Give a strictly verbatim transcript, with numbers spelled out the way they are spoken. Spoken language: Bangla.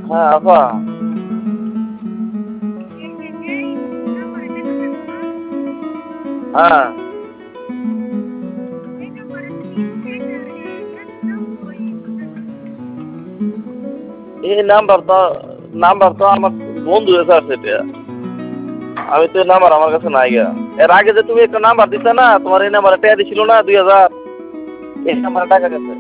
হ্যাঁ আপা। হ্যাঁ। এই নাম্বার তো নাম্বার তো আমার বন্ধু এসে আছে এটা। আমি তো এই নাম্বার আমার কাছে নাই গা। এর আগে যে তুমি একটা নাম্বার দিতে না, তোমার এই নাম্বারে টাকা দিছিল না দুই হাজার, এই নাম্বারে টাকা গেছে।